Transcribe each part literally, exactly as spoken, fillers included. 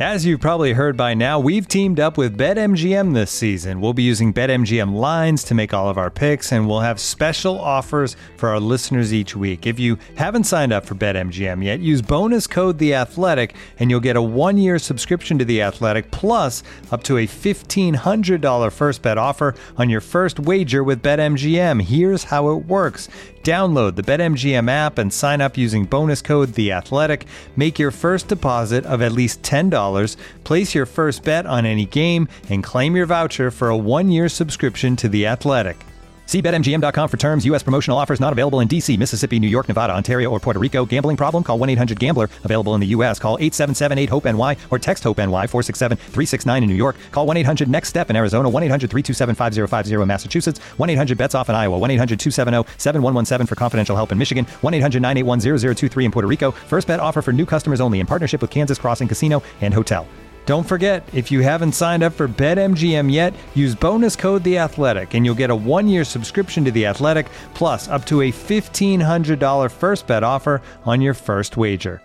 As you've probably heard by now, we've teamed up with BetMGM this season. We'll be using BetMGM lines to make all of our picks, and we'll have special offers for our listeners each week. If you haven't signed up for BetMGM yet, use bonus code The Athletic, and you'll get a one-year subscription to The Athletic, plus up to a fifteen hundred dollars first bet offer on your first wager with BetMGM. Here's how it works. Download the BetMGM app and sign up using bonus code The Athletic. Make your first deposit of at least ten dollars, place your first bet on any game, and claim your voucher for a one-year subscription to The Athletic. See Bet M G M dot com for terms. U S promotional offers not available in D C, Mississippi, New York, Nevada, Ontario, or Puerto Rico. Gambling problem? Call one eight hundred gambler. Available in the U S. Call eight seven seven eight hope N Y or text HOPE-NY four six seven three six nine in New York. Call one eight hundred next step in Arizona. one eight hundred three two seven five zero five zero in Massachusetts. one eight hundred bets off in Iowa. one eight hundred two seven zero seven one one seven for confidential help in Michigan. one eight hundred nine eight one zero zero two three in Puerto Rico. First bet offer for new customers only in partnership with Kansas Crossing Casino and Hotel. Don't forget, if you haven't signed up for BetMGM yet, use bonus code The Athletic, and you'll get a one-year subscription to The Athletic, plus up to a fifteen hundred dollars first bet offer on your first wager.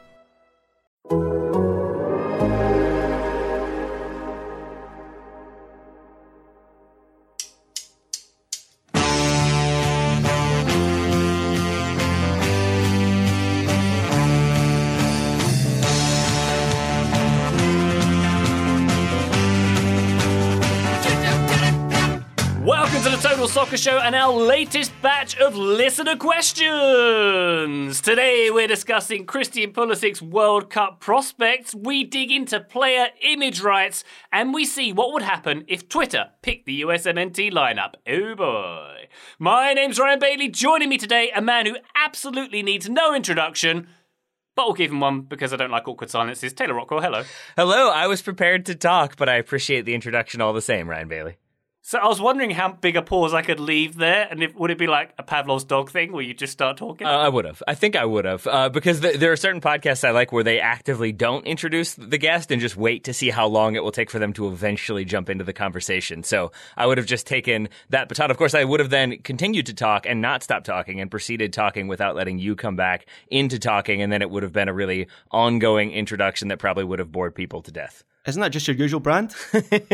Soccer Show and our latest batch of listener questions. Today we're discussing Christian Pulisic's World Cup prospects. We dig into player image rights and we see what would happen if Twitter picked the U S M N T lineup. Oh boy. My name's Ryan Bailey. Joining me today, a man who absolutely needs no introduction, but we'll give him one because I don't like awkward silences. Taylor Rockwell, hello. Hello, I was prepared to talk, but I appreciate the introduction all the same, Ryan Bailey. So I was wondering how big a pause I could leave there, and if, would it be like a Pavlov's dog thing where you just start talking? Uh, I would have. I think I would have, uh, because th- there are certain podcasts I like where they actively don't introduce the guest and just wait to see how long it will take for them to eventually jump into the conversation. So I would have just taken that baton. Of course, I would have then continued to talk and not stopped talking and proceeded talking without letting you come back into talking, and then it would have been a really ongoing introduction that probably would have bored people to death. Isn't that just your usual brand? He went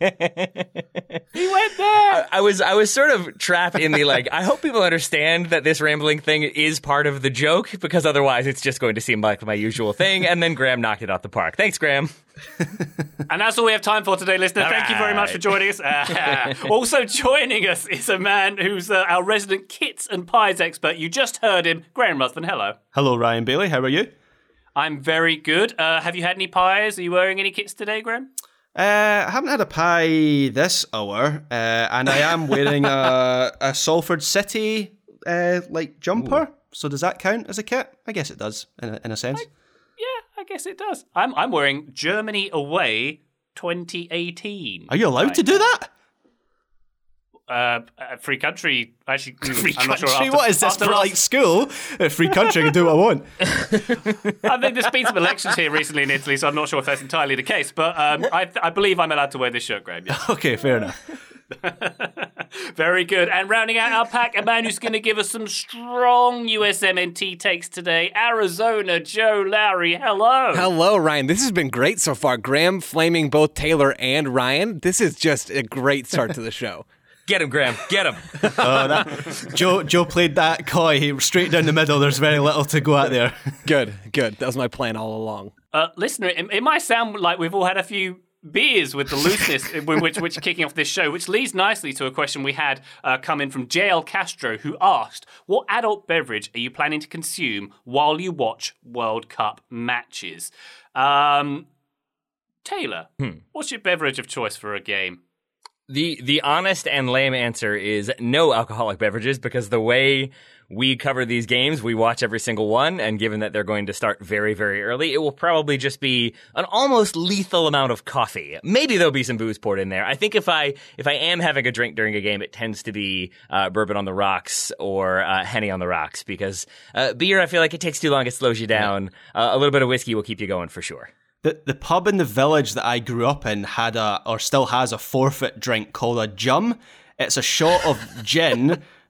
there. I, I was I was sort of trapped in the, like, I hope people understand that this rambling thing is part of the joke, because otherwise it's just going to seem like my usual thing. And then Graham knocked it out the park. Thanks, Graham. And that's all we have time for today, listeners. All Thank right. you very much for joining us. Uh, also joining us is a man who's uh, our resident kits and pies expert. You just heard him. Graham Ruthven, hello. Hello, Ryan Bailey. How are you? I'm very good. Uh, have you had any pies? Are you wearing any kits today, Graham? Uh, I haven't had a pie this hour, uh, and I am wearing a, a Salford City uh, like jumper. Ooh. So does that count as a kit? I guess it does, in a, in a sense. I, yeah, I guess it does. I'm I'm wearing Germany away twenty eighteen. Are you allowed right to do now. that? Uh, a free country. Actually, free I'm not country. sure. After, what is this for? Last... Like school? A free country, I can do what I want. I think there's been some elections here recently in Italy, so I'm not sure if that's entirely the case. But um, I, I believe I'm allowed to wear this shirt, Graham. Yes. Okay, fair enough. Very good. And rounding out our pack, a man who's going to give us some strong U S M N T takes today, Arizona Joe Lowry. Hello. Hello, Ryan. This has been great so far. Graham flaming both Taylor and Ryan. This is just a great start to the show. Get him, Graham. Get him. oh, that, Joe Joe played that coy. He straight down the middle. There's very little to go at there. Good, good. That was my plan all along. Uh, listener, it, it might sound like we've all had a few beers with the looseness which which kicking off this show, which leads nicely to a question we had uh, come in from J L Castro, who asked, what adult beverage are you planning to consume while you watch World Cup matches? Um, Taylor, hmm. what's your beverage of choice for a game? The the honest and lame answer is no alcoholic beverages, because the way we cover these games, we watch every single one, and given that they're going to start very, very early, it will probably just be an almost lethal amount of coffee. Maybe there'll be some booze poured in there. I think if I if I am having a drink during a game, it tends to be uh, bourbon on the rocks or uh, Henny on the rocks, because uh, beer, I feel like it takes too long, it slows you down. Uh, a little bit of whiskey will keep you going for sure. The the pub in the village that I grew up in had a, or still has a forfeit drink called a jum. It's a shot of gin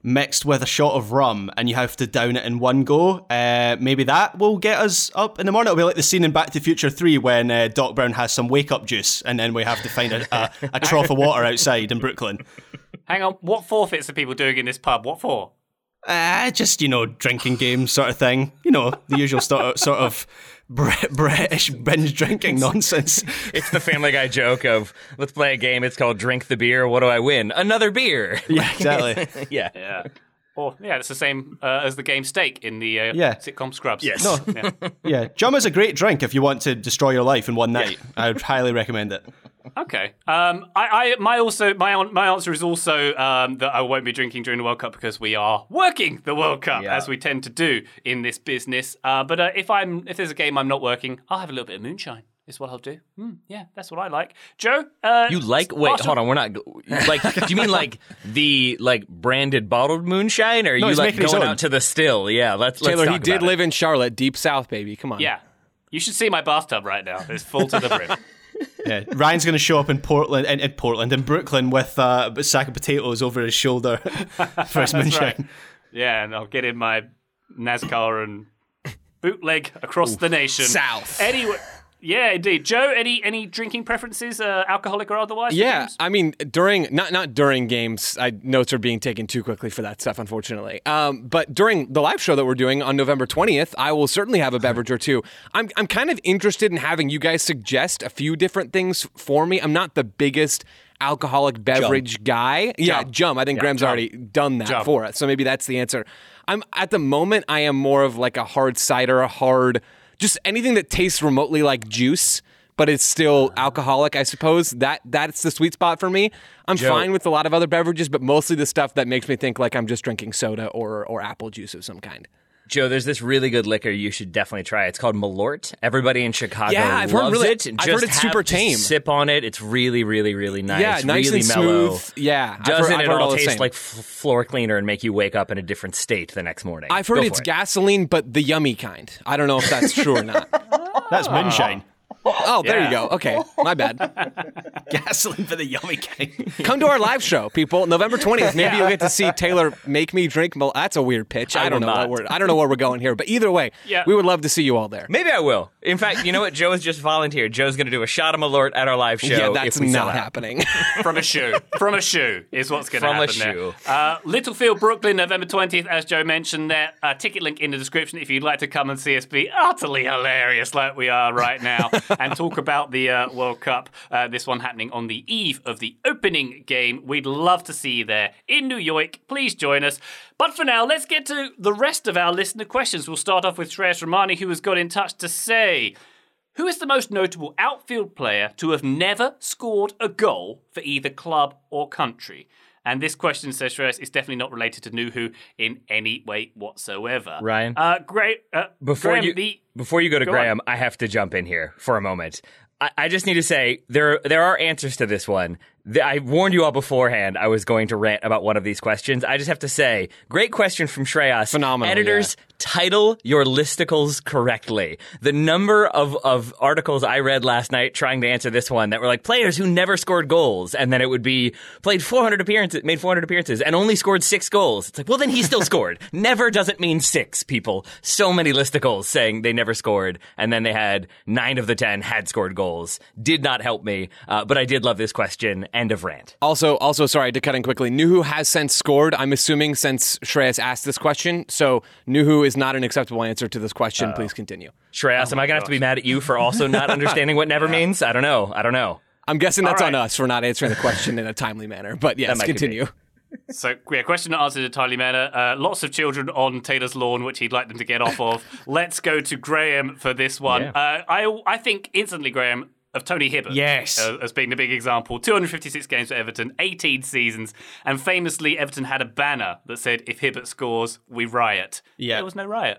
mixed with a shot of rum, and you have to down it in one go. Uh, maybe that will get us up in the morning. It'll be like the scene in Back to the Future three when uh, Doc Brown has some wake-up juice, and then we have to find a, a, a trough of water outside in Brooklyn. Hang on, what forfeits are people doing in this pub? What for? Uh, just, you know, drinking games sort of thing. You know, the usual sort of, sort of Brit- British binge drinking nonsense. It's the Family Guy joke of, let's play a game, it's called Drink the Beer, what do I win? Another beer. Yeah, exactly. yeah. Yeah. Or, yeah, it's the same uh, as the game Steak in the uh, Yeah. sitcom Scrubs. Yes. No. Yeah. Yeah, Jum is a great drink if you want to destroy your life in one night. I would highly recommend it. Okay. Um, I, I, my also, my an- my answer is also um, that I won't be drinking during the World Cup because we are working the World Cup, Yeah. as we tend to do in this business. Uh, but uh, if I'm, if there's a game I'm not working, I'll have a little bit of moonshine. Is what I'll do. Mm, yeah, that's what I like. Joe, uh, You like, wait, Arsenal- hold on, we're not, like, do you mean like the, like, branded bottled moonshine, or are No, you he's like making his going own. out to the still? Yeah, let's, let's Taylor, talk he did about it. live in Charlotte, deep south, baby. Come on. Yeah, you should see my bathtub right now. It's full to the brim. Yeah, Ryan's going to show up in Portland, in, in Portland, in Brooklyn with uh, a sack of potatoes over his shoulder for his moonshine. Right. Yeah, and I'll get in my NASCAR and bootleg across the nation. South. Anyway, yeah, indeed. Joe, any any drinking preferences, uh, alcoholic or otherwise? for Yeah, games? I mean, during not not during games. I notes are being taken too quickly for that stuff, unfortunately. Um, but during the live show that we're doing on November twentieth, I will certainly have a beverage or two. I'm I'm kind of interested in having you guys suggest a few different things for me. I'm not the biggest alcoholic beverage guy. Yeah, Jum. I think Graham's Jum. already done that Jum. for us, so maybe that's the answer. I'm at the moment. I am more of like a hard cider, a hard, just anything that tastes remotely like juice, but it's still alcoholic, I suppose. That that's the sweet spot for me. I'm Joe. fine with a lot of other beverages, but mostly the stuff that makes me think like I'm just drinking soda or or apple juice of some kind. Joe, there's this really good liquor you should definitely try. It's called Malort. Everybody in Chicago Yeah, I've heard loves really- it. I've Just heard it's have- super just tame. Sip on it. It's really, really, really nice. Yeah, nice really and mellow. smooth. Yeah, I've Doesn't heard- I've it heard all all the taste same. like f- floor cleaner and make you wake up in a different state the next morning? I've heard Go it's for it. gasoline, but the yummy kind. I don't know if that's true or not. That's moonshine. Oh, there Yeah. you go. Okay, my bad. Gasoline for the yummy kind. Come to our live show, people. November twentieth. Maybe you'll get to see Taylor make me drink. Mal- That's a weird pitch. I, I don't will know not. what we're. I don't know where we're going here, but either way, Yeah. we would love to see you all there. Maybe I will. In fact, you know what? Joe has just volunteered. Joe's going to do a shot of Malort at our live show. yeah, that's if we sell not out. happening. From a shoe. From a shoe is what's going to From a happen shoe. there. Uh, Littlefield, Brooklyn, November twentieth, as Joe mentioned there. Uh, ticket link in the description if you'd like to come and see us be utterly hilarious like we are right now and talk about the uh, World Cup. Uh, this one happening on the eve of the opening game. We'd love to see you there in New York. Please join us. But for now, let's get to the rest of our listener questions. We'll start off with Shreyas Romani, who has got in touch to say, who is the most notable outfield player to have never scored a goal for either club or country? And this question, says Shreyas, is definitely not related to Nuhu in any way whatsoever. Ryan? Uh, great. Uh, Before Graham, you the... before you go to Go Graham, I have to jump in here for a moment. I, I just need to say there there are answers to this one. The, I warned you all beforehand I was going to rant about one of these questions. I just have to say, great question from Shreyas. Phenomenal, Editors, title your listicles correctly. The number of, of articles I read last night trying to answer this one that were like players who never scored goals, and then it would be played four hundred appearances, made four hundred appearances, and only scored six goals. It's like, well, then he still scored. Never doesn't mean six, people. So many listicles saying they never scored, and then they had nine of the ten had scored goals. Did not help me, uh, but I did love this question. End of rant. Also, also, sorry to cut in quickly. Nuhu has since scored. I'm assuming since Shreyas asked this question, so Nuhu is not an acceptable answer to this question. Please continue. Shreyas, am I going to have to be mad at you for also not understanding what never means? I don't know. I don't know. I'm guessing that's All on right. us for not answering the question in a timely manner. But yes, might be. continue. So, yeah, question not answered in a timely manner. Uh, lots of children on Taylor's lawn, which he'd like them to get off of. Let's go to Graham for this one. Yeah. Uh, I I think instantly, Graham, of Tony Hibbert. Yes. Uh, as being the big example. two hundred fifty-six games for Everton, eighteen seasons. And famously, Everton had a banner that said, if Hibbert scores, we riot. Yeah. There was no riot.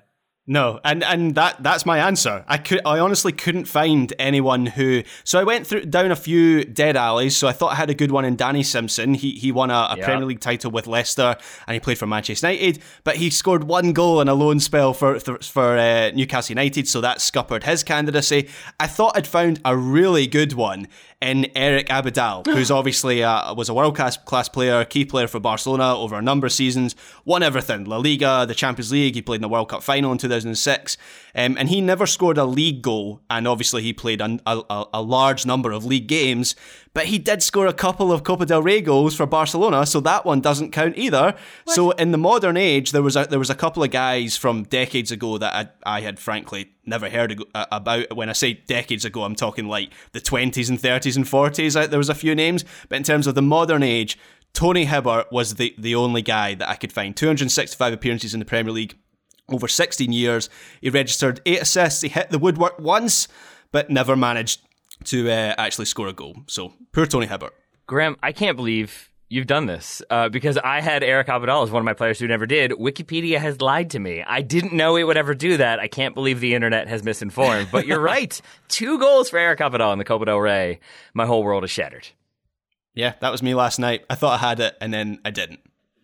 No, and and that that's my answer. I could I honestly couldn't find anyone who. So I went through down a few dead alleys. So I thought I had a good one in Danny Simpson. He he won a, a Yeah. Premier League title with Leicester, and he played for Manchester United. But he scored one goal in a loan spell for for, for uh, Newcastle United, so that scuppered his candidacy. I thought I'd found a really good one in Eric Abidal, who's obviously uh, was a world class class player, key player for Barcelona over a number of seasons, won everything: La Liga, the Champions League. He played in the World Cup final in two thousand six, um, and he never scored a league goal. And obviously, he played a, a, a large number of league games, but he did score a couple of Copa del Rey goals for Barcelona, so that one doesn't count either. What? So in the modern age, there was a, there was a couple of guys from decades ago that I, I had frankly never heard about. When I say decades ago, I'm talking like the twenties and thirties and forties. There was a few names, but in terms of the modern age, Tony Hibbert was the, the only guy that I could find. two hundred sixty-five appearances in the Premier League over sixteen years. He registered eight assists. He hit the woodwork once, but never managed to uh, actually score a goal. So poor Tony Hibbert. Graham, I can't believe you've done this uh, because I had Eric Abidal as one of my players who never did. Wikipedia has lied to me. I didn't know it would ever do that. I can't believe the internet has misinformed. But you're right. Two goals for Eric Abidal in the Copa del Rey. My whole world is shattered. Yeah, that was me last night. I thought I had it, and then I didn't.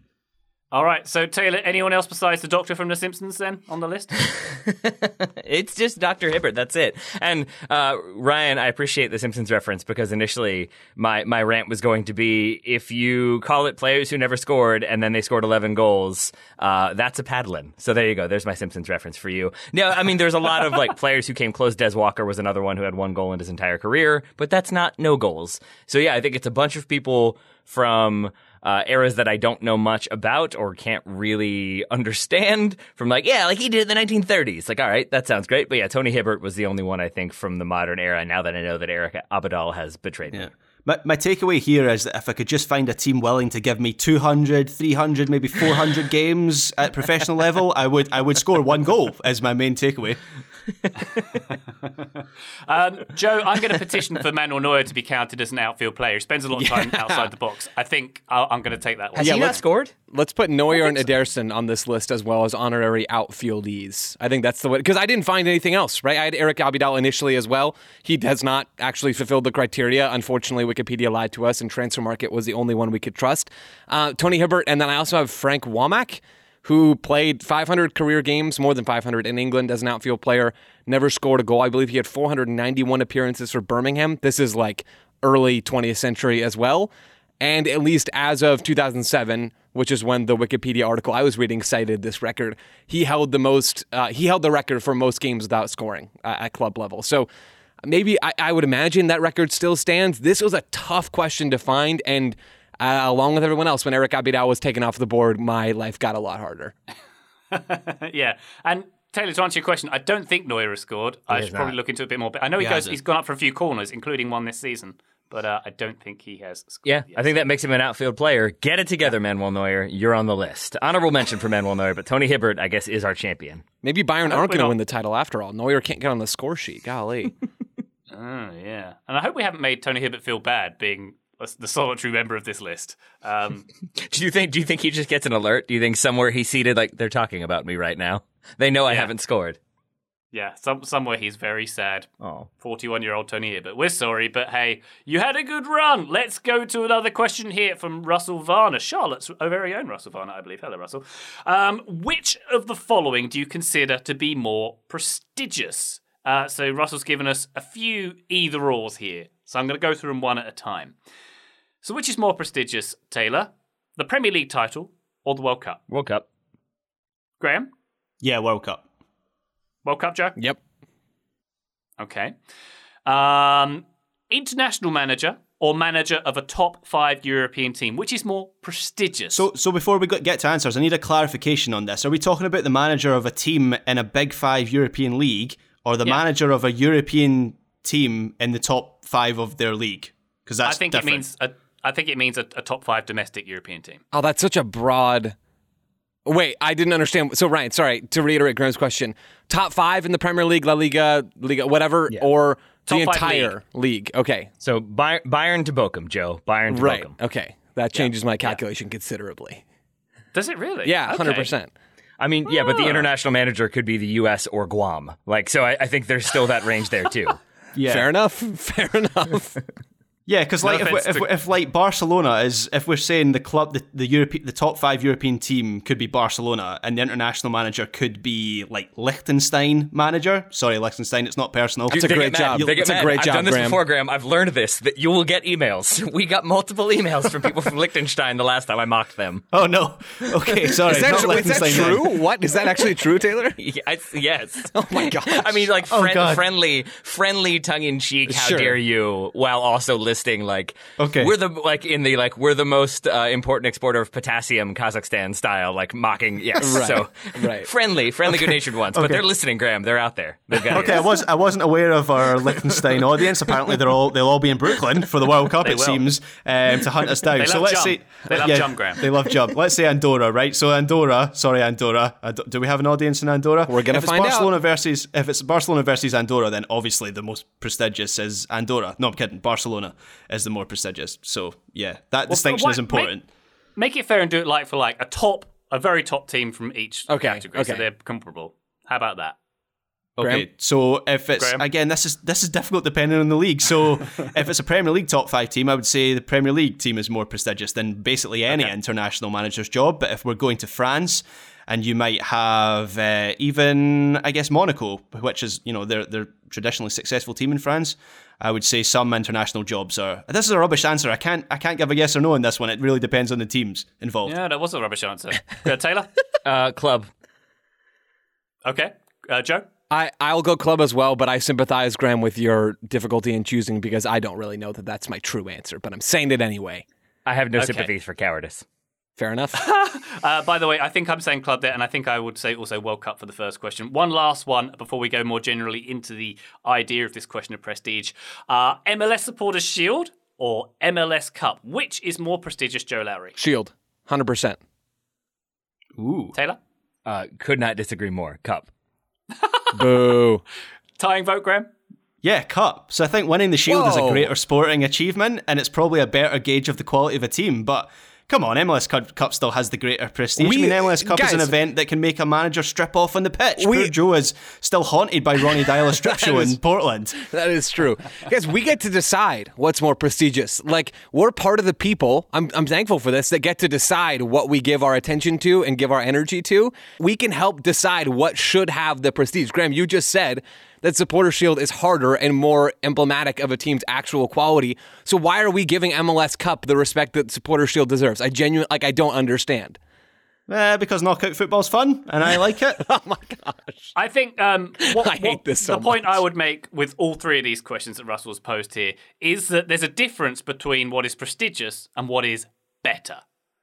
All right, so Taylor, anyone else besides the Doctor from The Simpsons then on the list? It's just Doctor Hibbert, that's it. And uh, Ryan, I appreciate the Simpsons reference because initially my, my rant was going to be if you call it players who never scored and then they scored eleven goals, uh, that's a paddlin'. So there you go. There's my Simpsons reference for you. No, I mean, there's a lot of like players who came close. Des Walker was another one who had one goal in his entire career, but that's not no goals. So yeah, I think it's a bunch of people from Uh, eras that I don't know much about or can't really understand from like, yeah, like he did it in the nineteen thirties. Like, all right, that sounds great. But yeah, Tony Hibbert was the only one, I think, from the modern era, now that I know that Eric Abidal has betrayed yeah. me. My, my takeaway here is that if I could just find a team willing to give me two hundred, three hundred, maybe four hundred games at professional level, I would I would score one goal is my main takeaway. um, Joe, I'm going to petition for Manuel Neuer to be counted as an outfield player. He spends a lot of time Yeah. outside the box. I think I'll, I'm going to take that one. Has Yeah, he not let's- scored? Let's put Neuer and Ederson on this list as well as honorary outfieldees. I think that's the way, because I didn't find anything else, right? I had Eric Abidal initially as well. He has not actually fulfilled the criteria. Unfortunately, Wikipedia lied to us, and Transfer Market was the only one we could trust. Uh, Tony Hibbert, and then I also have Frank Womack, who played five hundred career games, more than five hundred in England as an outfield player, never scored a goal. I believe he had four hundred ninety-one appearances for Birmingham. This is like early twentieth century as well. And at least as of two thousand seven, which is when the Wikipedia article I was reading cited this record, he held the most. Uh, he held the record for most games without scoring uh, at club level. So maybe I, I would imagine that record still stands. This was a tough question to find, and uh, along with everyone else, when Eric Abidal was taken off the board, my life got a lot harder. Yeah, and Taylor, to answer your question, I don't think Neuer has scored. I has should probably not. look into it a bit more. But I know he, He goes. hasn't. He's gone up for a few corners, including one this season. But uh, I don't think he has scored. Yeah, yet. I think that makes him an outfield player. Get it together, Manuel Neuer. You're on the list. Honorable mention for Manuel Neuer, but Tony Hibbert, I guess, is our champion. Maybe Bayern I hope aren't we going to don't- win the title after all. Neuer can't get on the score sheet. Golly. Oh, yeah. And I hope we haven't made Tony Hibbert feel bad being the solitary member of this list. Um, Do you think? Do you think he just gets an alert? Do you think somewhere he's seated, like they're talking about me right now? They know I Yeah. haven't scored. yeah, some, somewhere he's very sad. Oh, forty-one-year-old Tony Hibbert. We're sorry, but hey, you had a good run. Let's go to another question here from Russell Varner. Charlotte's our very own Russell Varner, I believe. Hello, Russell. Um, which of the following do you consider to be more prestigious? Uh, so Russell's given us a few either-ors here. So I'm going to go through them one at a time. So which is more prestigious, Taylor? The Premier League title or the World Cup? World Cup. Graham? Yeah, World Cup. World Cup, Joe? Yep. Okay. Um, international manager or manager of a top five European team? Which is more prestigious? So, so before we get to answers, I need a clarification on this. Are we talking about the manager of a team in a Big Five European league, or the Yeah. manager of a European team in the top five of their league? Because that's I think different. it means a, I think it means a, a top five domestic European team. Oh, that's such a broad. Wait, I didn't understand. So, Ryan, sorry to reiterate Graham's question. Top five in the Premier League, La Liga, Liga, whatever, or Top the five entire league. Okay, So Bay- Bayern to Bochum, Joe. Bayern to right. Bochum. Okay, that changes my calculation considerably. Does it really? Yeah, Okay. hundred percent. I mean, yeah, but the international manager could be the U S or Guam. Like, so I, I think there's still that range there too. Yeah. Fair enough. Fair enough. Yeah, because like No if, we- offense if, to- if like Barcelona is, if we're saying the club, the the Europe, the top five European team could be Barcelona, and the international manager could be like Liechtenstein manager. Sorry, Liechtenstein, it's not personal. That's a They great get mad. job. They get It's a mad. great I've job, done this Graham. before, Graham. I've learned this, that you will get emails. We got multiple emails from people from Liechtenstein the last time I mocked them. Oh no. Okay, sorry. Is that, not true? Is that Liechtenstein then. true? What? Is that actually true, Taylor? Yes. yes. Oh my gosh. I mean, like Oh, friend, God. friendly, friendly, tongue-in-cheek. How Sure. dare you? While also listing like, Okay. we're the like in the like we're the most uh, important exporter of potassium, Kazakhstan style, like mocking. Yes, Right. so Right. friendly, friendly, good-natured ones. But Okay. they're listening, Graham. They're out there. They've got Okay, I ears. was I wasn't aware of our Liechtenstein audience. Apparently, they're all they'll all be in Brooklyn for the World Cup. They it will. seems um, to hunt us down. They so love let's jump. say They love jump, Graham. They love jump. Let's say Andorra, right? So Andorra, sorry Andorra. I d- Do we have an audience in Andorra? We're gonna if it's find out. Barcelona versus if it's Barcelona versus Andorra, then obviously the most prestigious is Andorra. No, I'm kidding. Barcelona is the more prestigious. So yeah, that distinction why- is important. Make it fair and do it like for like a top, a very top team from each Okay, category, so okay. they're comparable. How about that? Okay, Graham? so if it's Graham? again, this is this is difficult depending on the league. So if it's a Premier League top five team, I would say the Premier League team is more prestigious than basically any Okay. international manager's job. But if we're going to France, and you might have uh, even I guess Monaco, which is you know they're they're traditionally successful team in France. I would say some international jobs are. This is a rubbish answer. I can't I can't give a yes or no on this one. It really depends on the teams involved. Yeah, that was a rubbish answer. Uh, Taylor? Uh, club. Okay. Uh, Joe? I, I'll go club as well, but I sympathize, Graham, with your difficulty in choosing because I don't really know that that's my true answer, but I'm saying it anyway. I have no Okay. sympathies for cowardice. Fair enough. Uh, by the way, I think I'm saying club there, and I think I would say also World Cup for the first question. One last one before we go more generally into the idea of this question of prestige. Uh, M L S Supporters Shield or M L S Cup? Which is more prestigious, Joe Lowry? Shield, one hundred percent. Ooh. Taylor? Uh, could not disagree more. Cup. Boo. Tying vote, Graham? Yeah, cup. So I think winning the Shield is a Whoa. greater sporting achievement, and it's probably a better gauge of the quality of a team. But come on, M L S Cup, Cup still has the greater prestige. We- I mean, M L S Cup is an guys- event that can make a manager strip off on the pitch. We- Poor Joe is still haunted by Ronnie Dyla strip show is- in Portland. That is true. Guys, we get to decide what's more prestigious. Like, we're part of the people, I'm, I'm thankful for this, that get to decide what we give our attention to and give our energy to. We can help decide what should have the prestige. Graham, you just said that Supporter Shield is harder and more emblematic of a team's actual quality. So why are we giving M L S Cup the respect that Supporter Shield deserves? I genuinely, like, I don't understand. Eh, because knockout football's fun, and I like it. Oh my gosh. I think um, what, I hate what- this so the point much. I would make with all three of these questions that Russell's posed here is that there's a difference between what is prestigious and what is better.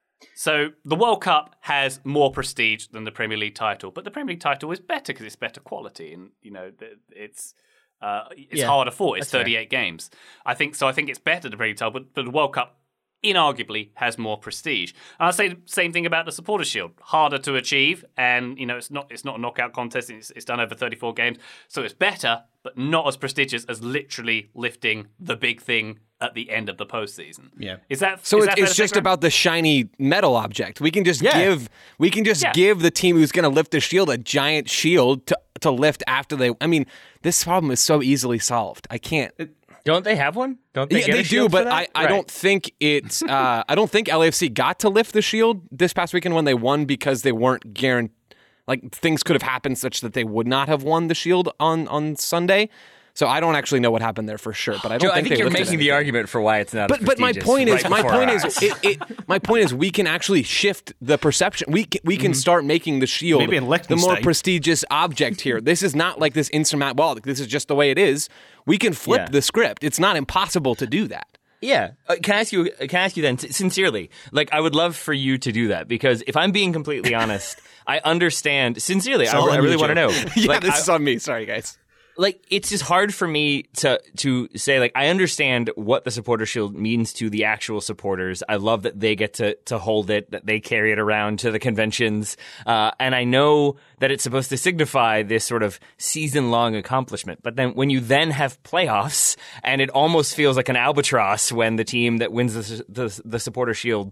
So the World Cup has more prestige than the Premier League title, but the Premier League title is better because it's better quality, and you know th- it's uh, it's Yeah, harder fought. It's that's fair. thirty-eight games. I think so. I think it's better the Premier League title, but, but the World Cup inarguably has more prestige. And I'll say the same thing about the Supporters Shield. Harder to achieve, and you know it's not it's not a knockout contest. It's, it's done over thirty-four games, so it's better, but not as prestigious as literally lifting the big thing at the end of the postseason. Yeah. Is that So is it's, that fair it's to say, just Graham? about the shiny metal object. We can just Yeah. give we can just Yeah. give the team who's going to lift the shield a giant shield to to lift after they. I mean, this problem is so easily solved. I can't. Don't they have one? Don't they Yeah, get they a do, shield for but that? I, I Right. don't think it's. Uh, I don't think L A F C got to lift the shield this past weekend when they won because they weren't guaranteed. Like things could have happened such that they would not have won the shield on on Sunday. So I don't actually know what happened there for sure. But I don't Joe, think, I think they you're lifted making the anything. argument for why it's not. But as but my prestigious point is right my before point our is eyes. it, it my point is we can actually shift the perception. We can, we can start making the shield Maybe in the more Liechtenstein. prestigious object here. This is not like this insurmountable. Well, this is just the way it is. We can flip Yeah. the script. It's not impossible to do that. Yeah. Uh, can I ask you? Can I ask you then, s- sincerely? Like, I would love for you to do that because if I'm being completely honest, I understand sincerely. I, all I on really you, want to know. Joe. Yeah, Like, this I- is on me. Sorry, guys. like it's just hard for me to to say like I understand what the supporter shield means to the actual supporters. I love that they get to to hold it, that they carry it around to the conventions, uh, and I know that it's supposed to signify this sort of season long accomplishment. But then when you then have playoffs, and it almost feels like an albatross when the team that wins the the, the supporter shield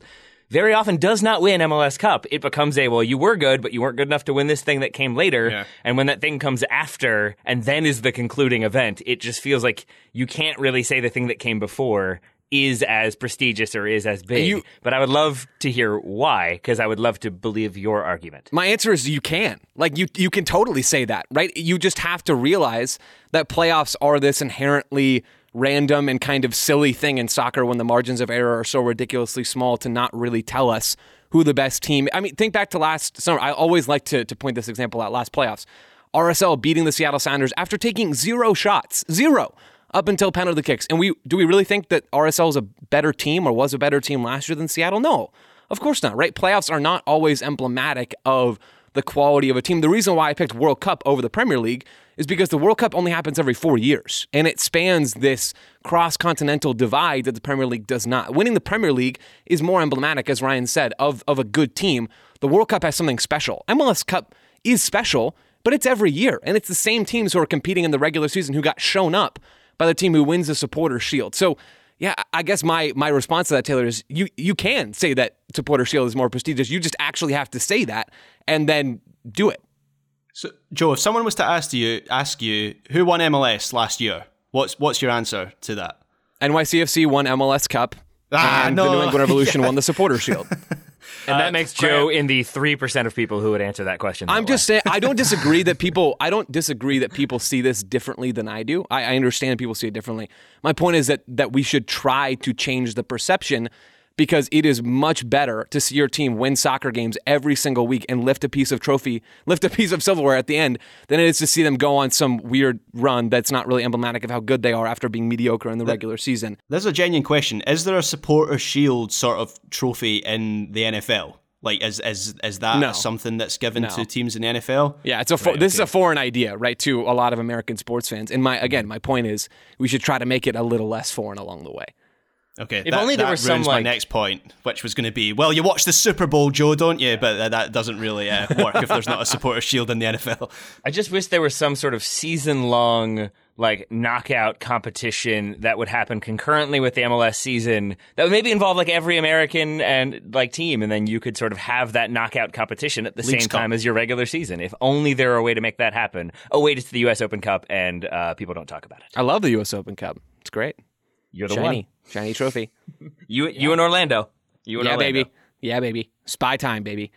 very often does not win M L S Cup. It becomes a, well, you were good, but you weren't good enough to win this thing that came later. Yeah. And when that thing comes after and then is the concluding event, it just feels like you can't really say the thing that came before is as prestigious or is as big. You, but I would love to hear why, because I would love to believe your argument. My answer is you can. Like, you you can totally say that, right? You just have to realize that playoffs are this inherently random and kind of silly thing in soccer when the margins of error are so ridiculously small to not really tell us who the best team. I mean, think back to last summer. I always like to, to point this example out, last playoffs. R S L beating the Seattle Sounders after taking zero shots. Zero. Up until penalty kicks. And we do we really think that R S L is a better team or was a better team last year than Seattle? No, of course not, right? Playoffs are not always emblematic of the quality of a team. The reason why I picked World Cup over the Premier League is because the World Cup only happens every four years, and it spans this cross-continental divide that the Premier League does not. Winning the Premier League is more emblematic, as Ryan said, of, of a good team. The World Cup has something special. M L S Cup is special, but it's every year, and it's the same teams who are competing in the regular season who got shown up by the team who wins the Supporters' Shield. So, yeah, I guess my my response to that, Taylor, is you you can say that Supporters' Shield is more prestigious. You just actually have to say that and then do it. So, Joe, if someone was to ask you, ask you who won M L S last year, what's what's your answer to that? N Y C F C won M L S Cup, ah, and no. the New England Revolution won the Supporters' Shield. And that Uh, makes Joe in the three percent of people who would answer that question. I'm that just way. saying, I don't disagree that people, I don't disagree that people see this differently than I do. I, I understand people see it differently. My point is that that we should try to change the perception, because it is much better to see your team win soccer games every single week and lift a piece of trophy, lift a piece of silverware at the end, than it is to see them go on some weird run that's not really emblematic of how good they are after being mediocre in the regular season. There's a genuine question. Is there a Supporters' Shield sort of trophy in the N F L? Like, is is is that No. something that's given No. to teams in the N F L? Yeah, it's a fo- Right, this is okay. a foreign idea, right, to a lot of American sports fans. And my again, my point is we should try to make it a little less foreign along the way. Okay, If that, only there that was some, ruins my like- next point, which was going to be, well, you watch the Super Bowl, Joe, don't you? But uh, that doesn't really uh, work if there's not a Supporters' Shield in the N F L. I just wish there was some sort of season-long, like, knockout competition that would happen concurrently with the M L S season that would maybe involve, like, every American and, like, team, and then you could sort of have that knockout competition at the Leagues same Cup. time as your regular season. If only there were a way to make that happen. Oh, wait, it's the U S Open Cup, and uh, people don't talk about it. I love the U S Open Cup. It's great. You're the Shiny. one. Shiny trophy. You, you and Orlando. You and Yeah, Orlando. baby. Yeah, baby. Spy time, baby.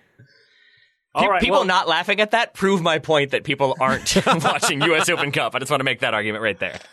All Pe- right, people well- not laughing at that prove my point that people aren't watching U S Open Cup. I just want to make that argument right there.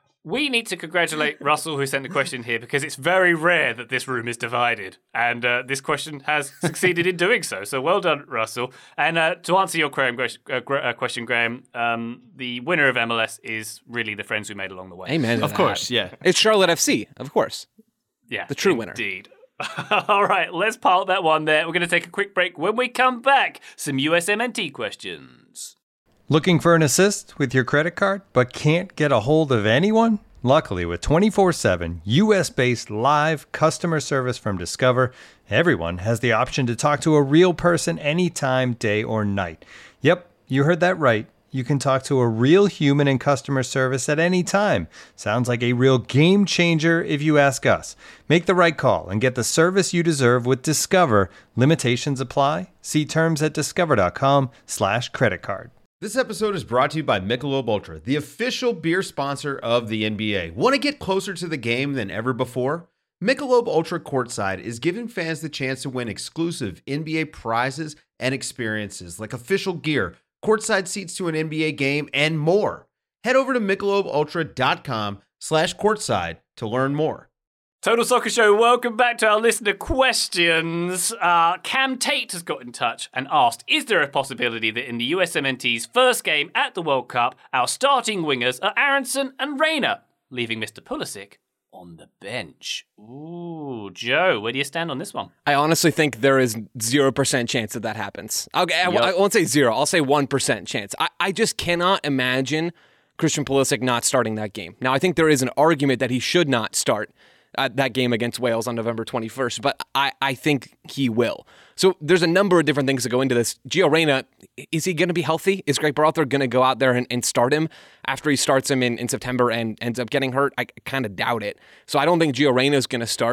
We need to congratulate Russell, who sent the question here, because it's very rare that this room is divided. And uh, this question has succeeded in doing so. So well done, Russell. And uh, to answer your Graham, uh, uh, question, Graham, um, the winner of M L S is really the friends we made along the way. Amen. to Of that. course, yeah. It's Charlotte F C, of course. Yeah, The true winner. Indeed. All right, let's park that one there. We're going to take a quick break. When we come back, some U S M N T questions. Looking for an assist with your credit card, but can't get a hold of anyone? Luckily, with twenty-four seven U S-based live customer service from Discover, everyone has the option to talk to a real person anytime, day or night. Yep, you heard that right. You can talk to a real human in customer service at any time. Sounds like a real game changer if you ask us. Make the right call and get the service you deserve with Discover. Limitations apply. See terms at discover.com slash credit card. This episode is brought to you by Michelob Ultra, the official beer sponsor of the N B A. Want to get closer to the game than ever before? Michelob Ultra Courtside is giving fans the chance to win exclusive N B A prizes and experiences like official gear, courtside seats to an N B A game, and more. Head over to michelobultra.com slash courtside to learn more. Total Soccer Show, welcome back to our listener questions. Uh, Cam Tate has got in touch and asked, is there a possibility that in the U S M N T's first game at the World Cup, our starting wingers are Aronson and Rayner, leaving Mister Pulisic on the bench? Ooh, Joe, where do you stand on this one? I honestly think there is zero percent chance that that happens. Okay, I, Yep. I won't say zero. I'll say one percent chance. I, I just cannot imagine Christian Pulisic not starting that game. Now, I think there is an argument that he should not start uh, that game against Wales on November twenty-first, but I, I think he will. So there's a number of different things that go into this. Gio Reyna, is he going to be healthy? Is Greg Berhalter going to go out there and, and start him after he starts him in, in September and ends up getting hurt? I kind of doubt it. So I don't think Gio Reyna is going to start.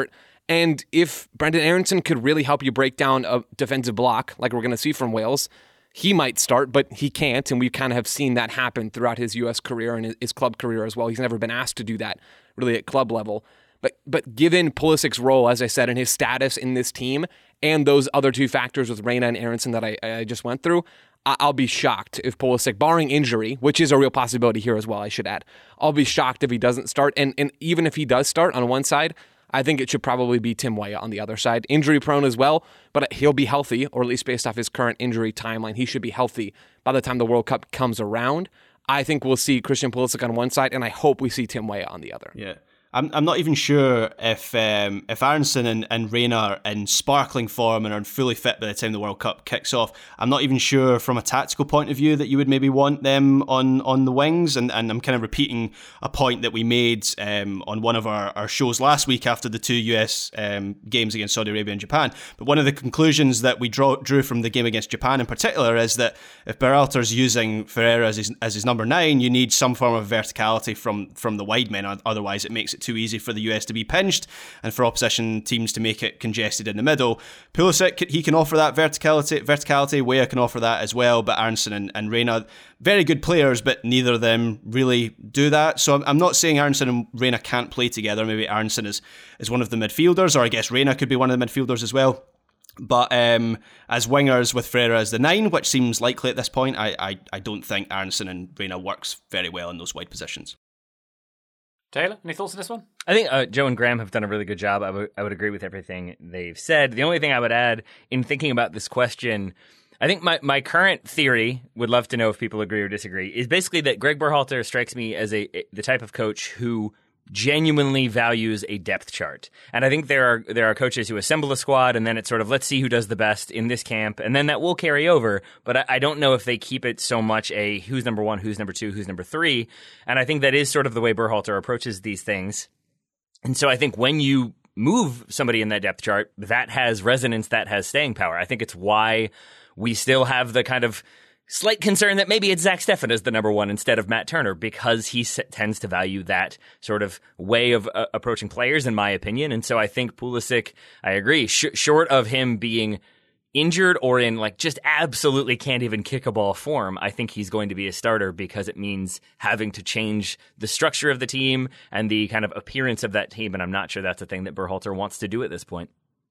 And if Brenden Aaronson could really help you break down a defensive block, like we're going to see from Wales, he might start, but he can't. And we kind of have seen that happen throughout his U S career and his club career as well. He's never been asked to do that really at club level. But but given Pulisic's role, as I said, and his status in this team, and those other two factors with Reyna and Aaronson that I, I just went through, I, I'll be shocked if Pulisic, barring injury, which is a real possibility here as well, I should add, I'll be shocked if he doesn't start. And, and even if he does start on one side, I think it should probably be Tim Weah on the other side. Injury prone as well, but he'll be healthy, or at least based off his current injury timeline, he should be healthy by the time the World Cup comes around. I think we'll see Christian Pulisic on one side, and I hope we see Tim Weah on the other. Yeah. I'm I'm not even sure if um, if Aaronson and, and Reyna are in sparkling form and are fully fit by the time the World Cup kicks off. I'm not even sure from a tactical point of view that you would maybe want them on, on the wings. And, and I'm kind of repeating a point that we made um, on one of our, our shows last week after the two U S um, games against Saudi Arabia and Japan. But one of the conclusions that we draw, drew from the game against Japan in particular is that if Berhalter's using Ferreira as his, as his number nine, you need some form of verticality from, from the wide men. Otherwise, it makes it too easy for the U S to be pinched and for opposition teams to make it congested in the middle. Pulisic, he can offer that verticality. Verticality. Weah can offer that as well, but Aaronson and, and Reyna, very good players, but neither of them really do that. So I'm, I'm not saying Aaronson and Reyna can't play together. Maybe Aaronson is, is one of the midfielders, or I guess Reyna could be one of the midfielders as well. But um, as wingers with Ferreira as the nine, which seems likely at this point, I, I, I don't think Aaronson and Reyna works very well in those wide positions. Taylor, any thoughts on this one? I think uh, Joe and Graham have done a really good job. I would I would agree with everything they've said. The only thing I would add in thinking about this question, I think my, my current theory, would love to know if people agree or disagree, is basically that Greg Berhalter strikes me as a, a the type of coach who genuinely values a depth chart. And I think there are there are coaches who assemble a squad and then it's sort of, let's see who does the best in this camp, and then that will carry over. But I, I don't know if they keep it so much a who's number one, who's number two, who's number three. And I think that is sort of the way Berhalter approaches these things. And so I think when you move somebody in that depth chart, that has resonance, that has staying power. I think it's why we still have the kind of slight concern that maybe it's Zach Steffen as the number one instead of Matt Turner, because he s- tends to value that sort of way of uh, approaching players, in my opinion. And so I think Pulisic, I agree, sh- short of him being injured or in like just absolutely can't even kick a ball form, I think he's going to be a starter, because it means having to change the structure of the team and the kind of appearance of that team. And I'm not sure that's a thing that Berhalter wants to do at this point.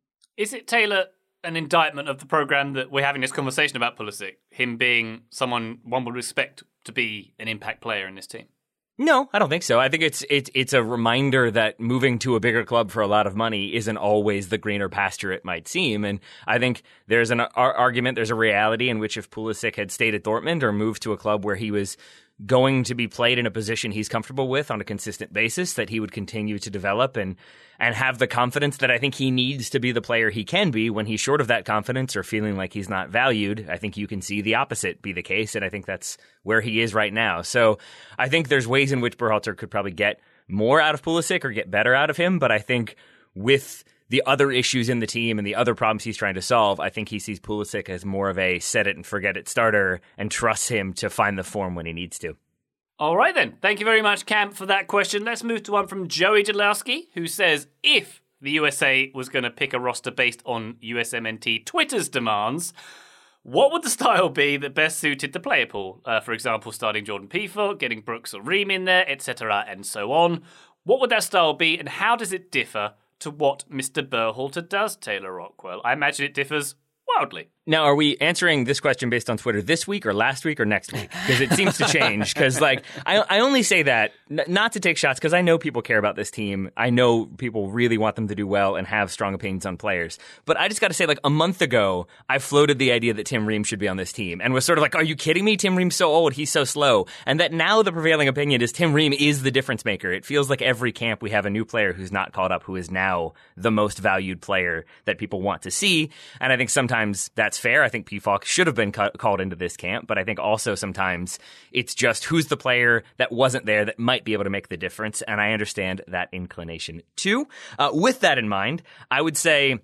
Is it, Taylor, an indictment of the programme that we're having this conversation about Pulisic, him being someone one would expect to be an impact player in this team? No, I don't think so. I think it's it's it's a reminder that moving to a bigger club for a lot of money isn't always the greener pasture it might seem. And I think there's an ar- argument, there's a reality in which if Pulisic had stayed at Dortmund or moved to a club where he was going to be played in a position he's comfortable with on a consistent basis, that he would continue to develop and and have the confidence that I think he needs to be the player he can be. When he's short of that confidence or feeling like he's not valued, I think you can see the opposite be the case, and I think that's where he is right now. So I think there's ways in which Berhalter could probably get more out of Pulisic or get better out of him, but I think with the other issues in the team and the other problems he's trying to solve, I think he sees Pulisic as more of a set it and forget it starter and trusts him to find the form when he needs to. All right, then. Thank you very much, Cam, for that question. Let's move to one from Joey Jadlowski, who says, if the U S A was going to pick a roster based on U S M N T Twitter's demands, what would the style be that best suited the player pool? Uh, for example, starting Jordan Pickford, getting Brooks or Ream in there, et cetera, and so on. What would that style be, and how does it differ to what Mister Berhalter does, Taylor Rockwell? I imagine it differs wildly. Now, are we answering this question based on Twitter this week or last week or next week? Because it seems to change. Because, like, I, I only say that n- not to take shots, because I know people care about this team. I know people really want them to do well and have strong opinions on players. But I just got to say, like, a month ago, I floated the idea that Tim Ream should be on this team and was sort of like, are you kidding me? Tim Ream's so old. He's so slow. And that now the prevailing opinion is Tim Ream is the difference maker. It feels like every camp we have a new player who's not called up, who is now the most valued player that people want to see. And I think sometimes that's fair. I think P F O C should have been cu- called into this camp, but I think also sometimes it's just who's the player that wasn't there that might be able to make the difference, and I understand that inclination too. Uh, with that in mind, I would say,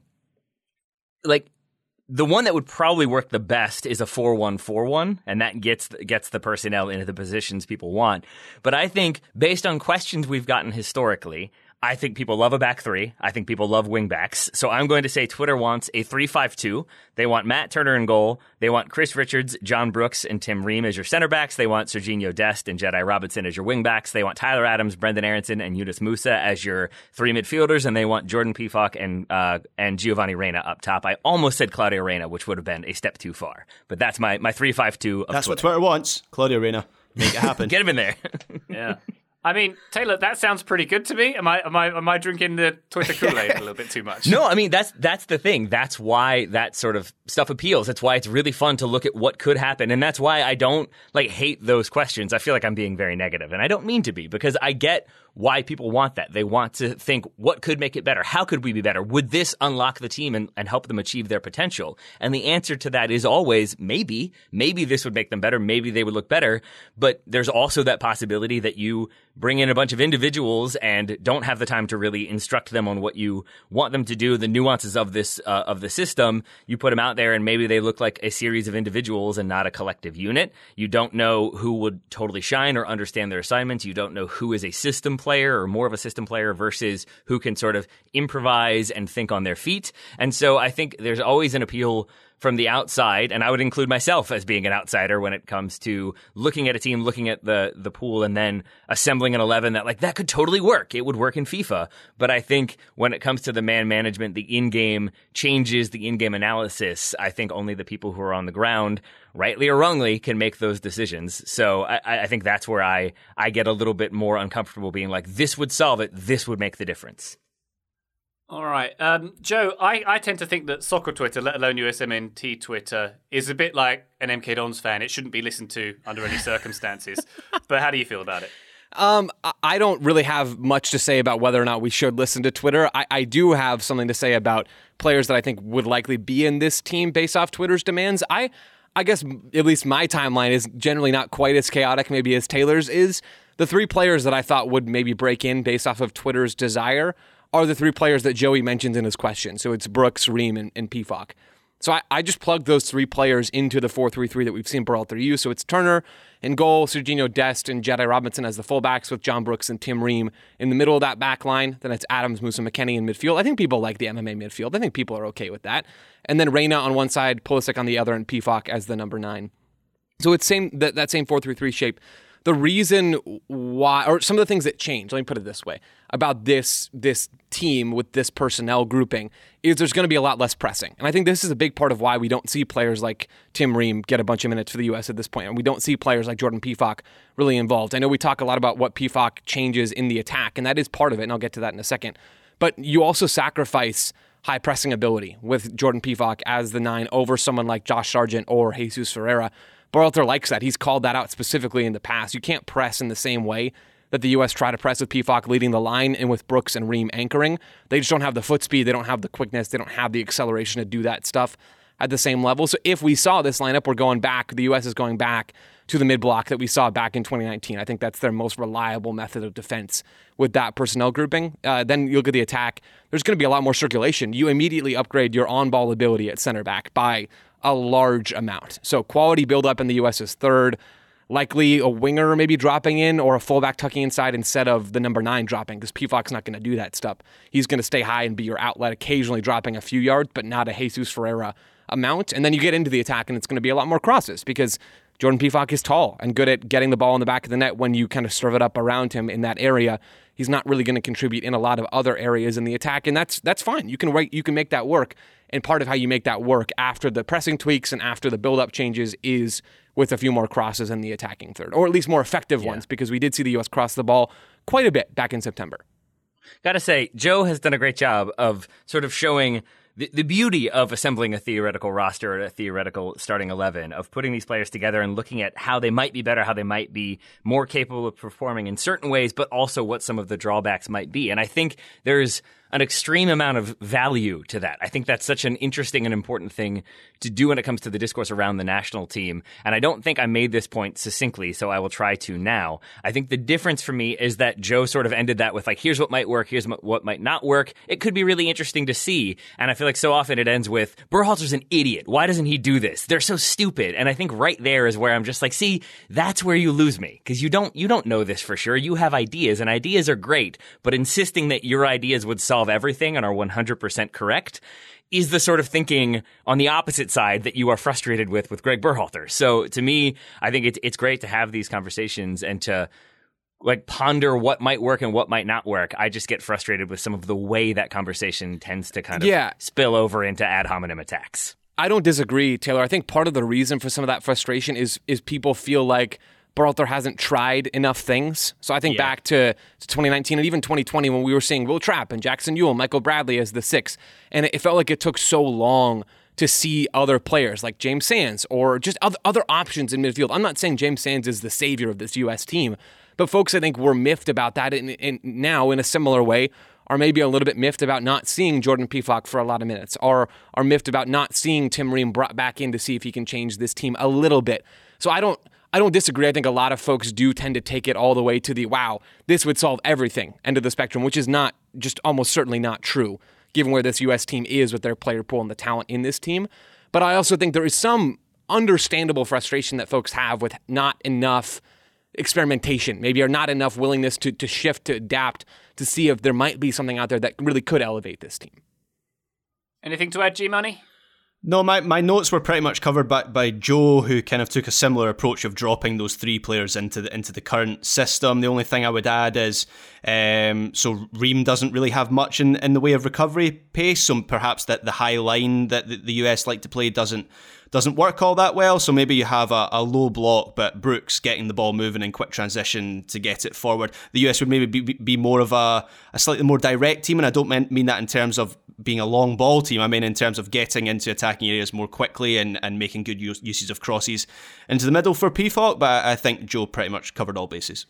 like, the one that would probably work the best is a four one four one, and that gets gets the personnel into the positions people want. But I think, based on questions we've gotten historically, I think people love a back three. I think people love wing backs. So I'm going to say Twitter wants a three five two. They want Matt Turner in goal. They want Chris Richards, John Brooks, and Tim Ream as your center backs. They want Serginho Dest and Jedi Robinson as your wing backs. They want Tyler Adams, Brendan Aronson, and Yunus Musa as your three midfielders. And they want Jordan Pefok and uh, and Giovanni Reina up top. I almost said Claudio Reina, which would have been a step too far. But that's my, my three five two of That's Twitter. what Twitter wants. Claudio Reina. Make it happen. Get him in there. Yeah. I mean, Taylor, that sounds pretty good to me. Am I am I am I drinking the Twitter Kool-Aid a little bit too much? No, I mean that's that's the thing. That's why that sort of stuff appeals. That's why it's really fun to look at what could happen, and that's why I don't like hate those questions. I feel like I'm being very negative, and I don't mean to be, because I get why people want that. They want to think, what could make it better? How could we be better? Would this unlock the team and, and help them achieve their potential? And the answer to that is always maybe. Maybe this would make them better. Maybe they would look better. But there's also that possibility that you bring in a bunch of individuals and don't have the time to really instruct them on what you want them to do, the nuances of this uh, of the system. You put them out there and maybe they look like a series of individuals and not a collective unit. You don't know who would totally shine or understand their assignments. You don't know who is a system player or more of a system player versus who can sort of improvise and think on their feet. And so I think there's always an appeal from the outside, and I would include myself as being an outsider when it comes to looking at a team, looking at the the pool, and then assembling an eleven that, like, that could totally work. It would work in FIFA. But I think when it comes to the man management, the in-game changes, the in-game analysis, I think only the people who are on the ground, rightly or wrongly, can make those decisions. So I, I think that's where I, I get a little bit more uncomfortable being like, this would solve it, this would make the difference. All right. Um, Joe, I, I tend to think that soccer Twitter, let alone U S M N T Twitter, is a bit like an M K Dons fan. It shouldn't be listened to under any circumstances. But how do you feel about it? Um, I don't really have much to say about whether or not we should listen to Twitter. I, I do have something to say about players that I think would likely be in this team based off Twitter's demands. I, I guess at least my timeline is generally not quite as chaotic maybe as Taylor's is. The three players that I thought would maybe break in based off of Twitter's desire are the three players that Joey mentions in his question. So it's Brooks, Ream, and, and Pefok. So I, I just plugged those three players into the four three three that we've seen Berhalter use. So it's Turner in goal, Serginho Dest, and Jedi Robinson as the fullbacks with John Brooks and Tim Ream in the middle of that back line. Then it's Adams, Musa, McKennie in midfield. I think people like the M M A midfield. I think people are okay with that. And then Reina on one side, Pulisic on the other, and Pefok as the number nine. So it's same that, that same four three three shape. The reason why, or some of the things that change, let me put it this way, about this this team with this personnel grouping is there's going to be a lot less pressing. And I think this is a big part of why we don't see players like Tim Ream get a bunch of minutes for the U S at this point, and we don't see players like Jordan Pefok really involved. I know we talk a lot about what Pefok changes in the attack, and that is part of it, and I'll get to that in a second. But you also sacrifice high pressing ability with Jordan Pefok as the nine over someone like Josh Sargent or Jesus Ferreira. Berhalter likes that. He's called that out specifically in the past. You can't press in the same way that the U S try to press with Pefok leading the line and with Brooks and Ream anchoring. They just don't have the foot speed. They don't have the quickness. They don't have the acceleration to do that stuff at the same level. So if we saw this lineup, we're going back, the U S is going back to the mid-block that we saw back in twenty nineteen. I think that's their most reliable method of defense with that personnel grouping. Uh, then you look at the attack. There's going to be a lot more circulation. You immediately upgrade your on-ball ability at center back by a large amount. So quality build-up in the U S is third. Likely a winger maybe dropping in or a fullback tucking inside instead of the number nine dropping, because Pefok's not going to do that stuff. He's going to stay high and be your outlet, occasionally dropping a few yards, but not a Jesus Ferreira amount. And then you get into the attack and it's going to be a lot more crosses because Jordan Pefok is tall and good at getting the ball in the back of the net when you kind of serve it up around him in that area. He's not really going to contribute in a lot of other areas in the attack, and that's that's fine. You can write, you can make that work. And part of how you make that work after the pressing tweaks and after the build-up changes is with a few more crosses in the attacking third, or at least more effective yeah. ones, because we did see the U S cross the ball quite a bit back in September. Gotta say, Joe has done a great job of sort of showing the, the beauty of assembling a theoretical roster or a theoretical starting eleven, of putting these players together and looking at how they might be better, how they might be more capable of performing in certain ways, but also what some of the drawbacks might be. And I think there's an extreme amount of value to that. I think that's such an interesting and important thing to do when it comes to the discourse around the national team. And I don't think I made this point succinctly, so I will try to now. I think the difference for me is that Joe sort of ended that with like, here's what might work, here's what might not work. It could be really interesting to see. And I feel like so often it ends with, Berhalter's an idiot. Why doesn't he do this? They're so stupid. And I think right there is where I'm just like, see, that's where you lose me. Because you don't, you don't know this for sure. You have ideas, and ideas are great. But insisting that your ideas would solve everything and are one hundred percent correct is the sort of thinking on the opposite side that you are frustrated with with Greg Berhalter. So to me, I think it's it's great to have these conversations and to like ponder what might work and what might not work. I just get frustrated with some of the way that conversation tends to kind of yeah. spill over into ad hominem attacks. I don't disagree, Taylor. I think part of the reason for some of that frustration is is people feel like Berhalter hasn't tried enough things. So I think Yeah. back to, to twenty nineteen and even twenty twenty when we were seeing Will Trapp and Jackson Ewell, Michael Bradley as the six. And it, it felt like it took so long to see other players like James Sands or just other, other options in midfield. I'm not saying James Sands is the savior of this U S team, but folks I think were miffed about that and, and now in a similar way are maybe a little bit miffed about not seeing Jordan Pefok for a lot of minutes or are miffed about not seeing Tim Ream brought back in to see if he can change this team a little bit. So I don't I don't disagree. I think a lot of folks do tend to take it all the way to the, wow, this would solve everything end of the spectrum, which is not, just almost certainly not true, given where this U S team is with their player pool and the talent in this team. But I also think there is some understandable frustration that folks have with not enough experimentation, maybe or not enough willingness to, to shift, to adapt, to see if there might be something out there that really could elevate this team. Anything to add, G-Money? No, my, my notes were pretty much covered by, by Joe, who kind of took a similar approach of dropping those three players into the into the current system. The only thing I would add is, um, so Ream doesn't really have much in, in the way of recovery pace, so perhaps that the high line that the, the U S like to play doesn't doesn't work all that well. So maybe you have a, a low block, but Brooks getting the ball moving in quick transition to get it forward. The U S would maybe be, be more of a, a slightly more direct team, and I don't mean, mean that in terms of being a long ball team. I mean in terms of getting into attacking areas more quickly and, and making good use, uses of crosses into the middle for Pefok, but I think Joe pretty much covered all bases.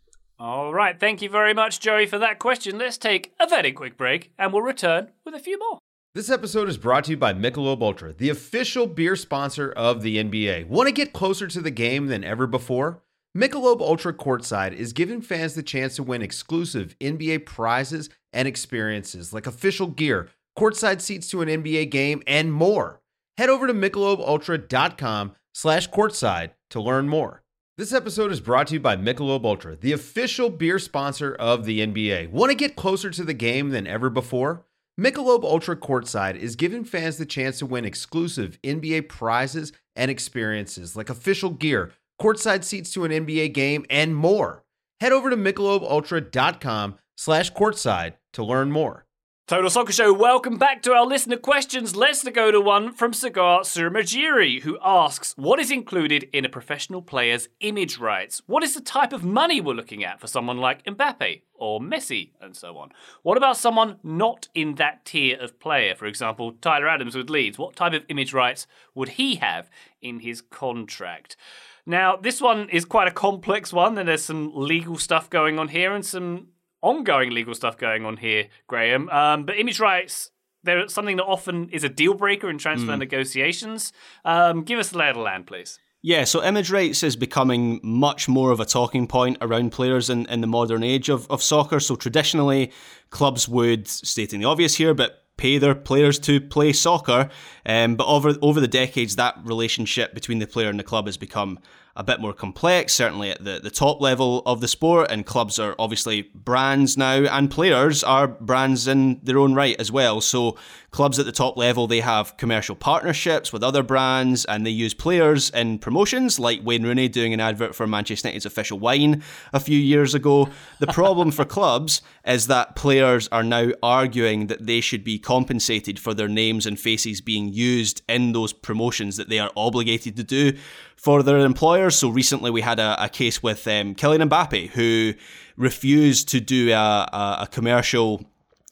All right, thank you very much, Joey, for that question. Let's take a very quick break, and we'll return with a few more. This episode is brought to you by Michelob Ultra, the official beer sponsor of the N B A. Want to get closer to the game than ever before? Michelob Ultra Courtside is giving fans the chance to win exclusive N B A prizes and experiences like official gear, courtside seats to an N B A game, and more. Head over to michelobultra.com slash courtside to learn more. This episode is brought to you by Michelob Ultra, the official beer sponsor of the N B A. Want to get closer to the game than ever before? Michelob Ultra Courtside is giving fans the chance to win exclusive N B A prizes and experiences like official gear, courtside seats to an N B A game, and more. Head over to michelobultra.com slash courtside to learn more. Total Soccer Show, welcome back to our listener questions. Let's go to one from Sagar Surmajiri, who asks, what is included in a professional player's image rights? What is the type of money we're looking at for someone like Mbappe or Messi and so on? What about someone not in that tier of player? For example, Tyler Adams with Leeds. What type of image rights would he have in his contract? Now, this one is quite a complex one, and there's some legal stuff going on here and some ongoing legal stuff going on here, Graham. Um, but image rights, they're something that often is a deal breaker in transfer mm. negotiations. Um, give us the lay of the land, please. Yeah, so image rights is becoming much more of a talking point around players in, in the modern age of, of soccer. So traditionally, clubs would, stating the obvious here, but pay their players to play soccer. Um, but over over the decades, that relationship between the player and the club has become a bit more complex, certainly at the, the top level of the sport, and clubs are obviously brands now, and players are brands in their own right as well. So clubs at the top level, they have commercial partnerships with other brands, and they use players in promotions, like Wayne Rooney doing an advert for Manchester United's official wine a few years ago. The problem for clubs is that players are now arguing that they should be compensated for their names and faces being used in those promotions that they are obligated to do for their employers. So recently we had a, a case with um, Kylian Mbappe, who refused to do a, a, a commercial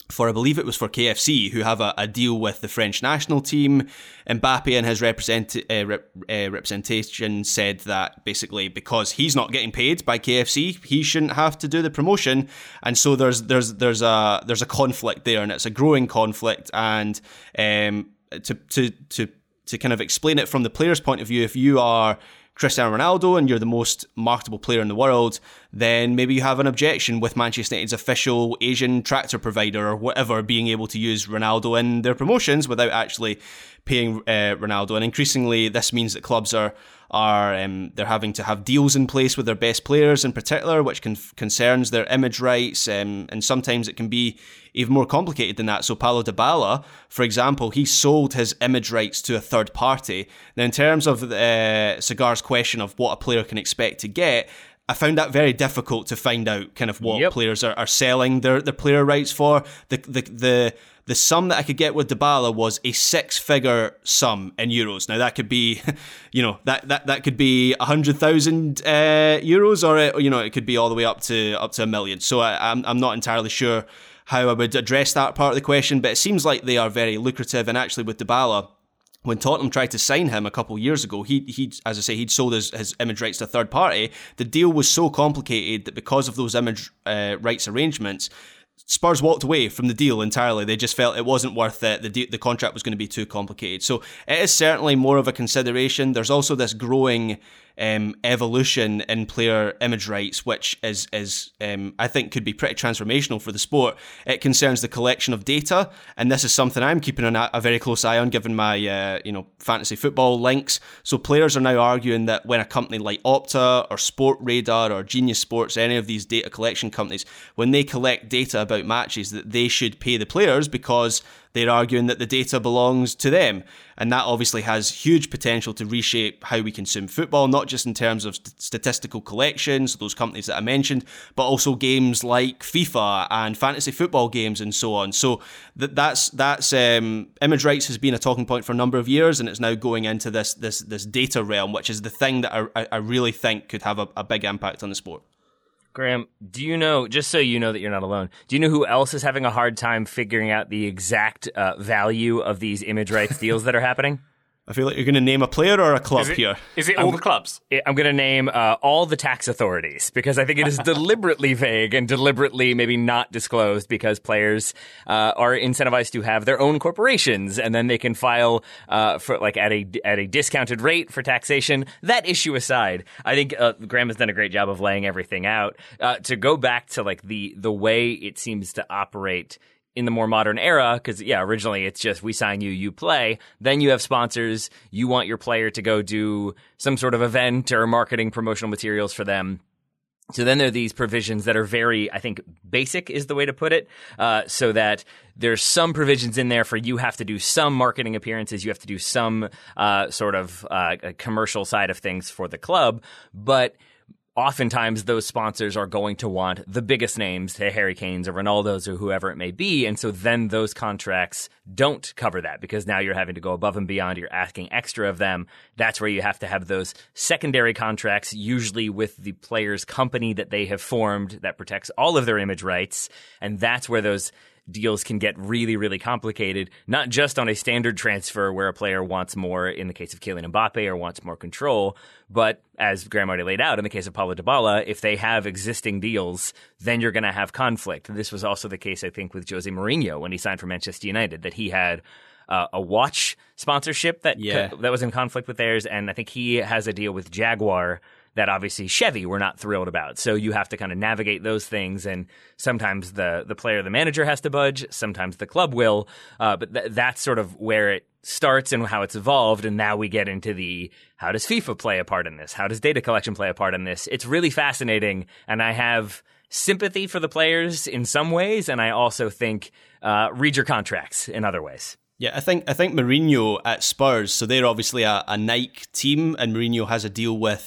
for, I believe it was for K F C, who have a, a deal with the French national team. Mbappe and his represent, uh, rep, uh, representation said that basically because he's not getting paid by K F C, he shouldn't have to do the promotion. And so there's there's there's a there's a conflict there, and it's a growing conflict. And um, to to to to kind of explain it from the player's point of view, if you are Cristiano Ronaldo and you're the most marketable player in the world, then maybe you have an objection with Manchester United's official Asian tractor provider or whatever being able to use Ronaldo in their promotions without actually paying uh, Ronaldo. And increasingly, this means that clubs are are um, they're having to have deals in place with their best players in particular, which can, concerns their image rights, um, and sometimes it can be even more complicated than that. So Paulo Dybala, for example, he sold his image rights to a third party. Now, in terms of uh, Cigar's question of what a player can expect to get, I found that very difficult to find out kind of what yep. players are, are selling their, their player rights for. The the the The sum that I could get with Dybala was a six-figure sum in euros. Now that could be, you know, that that, that could be a hundred thousand uh, euros, or it, you know, it could be all the way up to up to a million. So I, I'm I'm not entirely sure how I would address that part of the question, but it seems like they are very lucrative. And actually, with Dybala, when Tottenham tried to sign him a couple of years ago, he he as I say he'd sold his, his image rights to a third party. The deal was so complicated that because of those image uh, rights arrangements, Spurs walked away from the deal entirely. They just felt it wasn't worth it. The de- the contract was going to be too complicated. So it is certainly more of a consideration. There's also this growing um, evolution in player image rights, which is, is um, I think, could be pretty transformational for the sport. It concerns the collection of data, and this is something I'm keeping an, a very close eye on, given my uh, you know fantasy football links. So players are now arguing that when a company like Opta or Sportradar or Genius Sports, any of these data collection companies, when they collect data about matches, that they should pay the players because they're arguing that the data belongs to them. And that obviously has huge potential to reshape how we consume football, not just in terms of st- statistical collections, those companies that I mentioned, but also games like FIFA and fantasy football games and so on. So th- that's that's um, image rights has been a talking point for a number of years, and it's now going into this this this data realm, which is the thing that I, I really think could have a, a big impact on the sport. Graham, do you know, just so you know that you're not alone, do you know who else is having a hard time figuring out the exact uh, value of these image rights deals that are happening? I feel like you're going to name a player or a club is it, here. Is it all I'm, the clubs? I'm going to name uh, all the tax authorities, because I think it is deliberately vague and deliberately maybe not disclosed, because players uh, are incentivized to have their own corporations, and then they can file uh, for like at a at a discounted rate for taxation. That issue aside, I think uh, Graham has done a great job of laying everything out. Uh, to go back to like the the way it seems to operate in the more modern era, because, yeah, originally it's just we sign you, you play. Then you have sponsors. You want your player to go do some sort of event or marketing promotional materials for them. So then there are these provisions that are very, I think, basic is the way to put it, uh, so that there's some provisions in there for you have to do some marketing appearances, you have to do some uh, sort of uh, commercial side of things for the club, but oftentimes those sponsors are going to want the biggest names, the Harry Kanes or Ronaldos or whoever it may be. And so then those contracts don't cover that, because now you're having to go above and beyond. You're asking extra of them. That's where you have to have those secondary contracts, usually with the player's company that they have formed that protects all of their image rights. And that's where those deals can get really, really complicated, not just on a standard transfer where a player wants more, in the case of Kylian Mbappe, or wants more control, but as Graham already laid out, in the case of Paulo Dybala, if they have existing deals, then you're going to have conflict. This was also the case, I think, with Jose Mourinho when he signed for Manchester United, that he had uh, a watch sponsorship that yeah. co- that was in conflict with theirs, and I think he has a deal with Jaguar that obviously Chevy were not thrilled about. So you have to kind of navigate those things, and sometimes the the player, the manager has to budge, sometimes the club will, uh, but th- that's sort of where it starts and how it's evolved. And now we get into the, how does FIFA play a part in this? How does data collection play a part in this? It's really fascinating, and I have sympathy for the players in some ways, and I also think uh, read your contracts in other ways. Yeah, I think I think Mourinho at Spurs, so they're obviously a, a Nike team, and Mourinho has a deal with,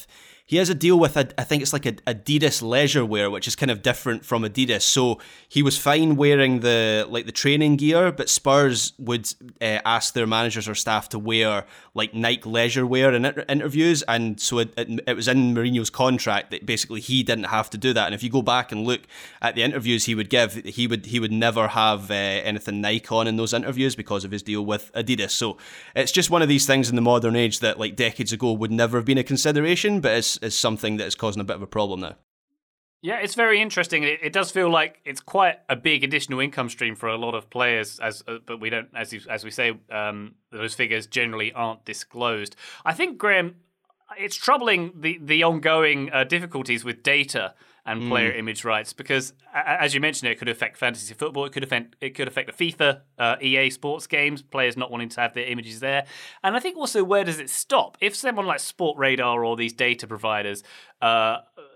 he has a deal with, a, I think it's like a Adidas leisure wear, which is kind of different from Adidas. So he was fine wearing the like the training gear, but Spurs would uh, ask their managers or staff to wear like Nike leisure wear in inter- interviews, and so it, it, it was in Mourinho's contract that basically he didn't have to do that. And if you go back and look at the interviews he would give, he would he would never have uh, anything Nike on in those interviews because of his deal with Adidas. So it's just one of these things in the modern age that like decades ago would never have been a consideration, but it's, it's something that is causing a bit of a problem now. Yeah, it's very interesting. It, it does feel like it's quite a big additional income stream for a lot of players, as uh, but we don't, as you, as we say, um, those figures generally aren't disclosed. I think, Graham, it's troubling the the ongoing uh, difficulties with data and player mm. image rights, because as you mentioned, it could affect fantasy football. It could affect it could affect the FIFA, uh, E A Sports games. Players not wanting to have their images there, and I think also, where does it stop? If someone like Sport Radar or these data providers, uh,